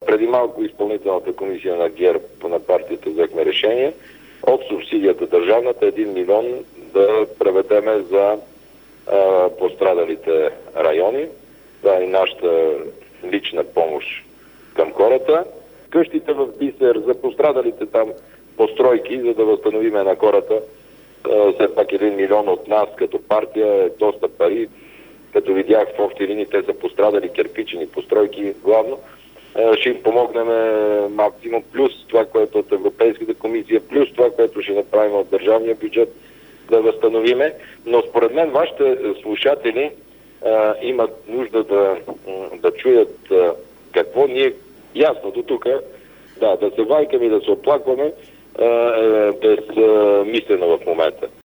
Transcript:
Преди малко изпълнителната комисия на ГЕРБ на партията взехме решение от субсидията държавната 1 милион да преведеме за пострадалите райони. Това е и нашата лична помощ към хората. Къщите в Бисер за пострадалите там постройки, за да възстановиме на хората. Все пак 1 милион от нас като партия е доста пари. Като видях в общи линии, те са пострадали кирпичени постройки главно. Ще им помогнем максимум, плюс това, което от Европейската комисия, плюс това, което ще направим от държавния бюджет да възстановиме. Но според мен вашите слушатели имат нужда да чуят какво ние ясно до тук, да се вайкаме и да се оплакваме безмислено в момента.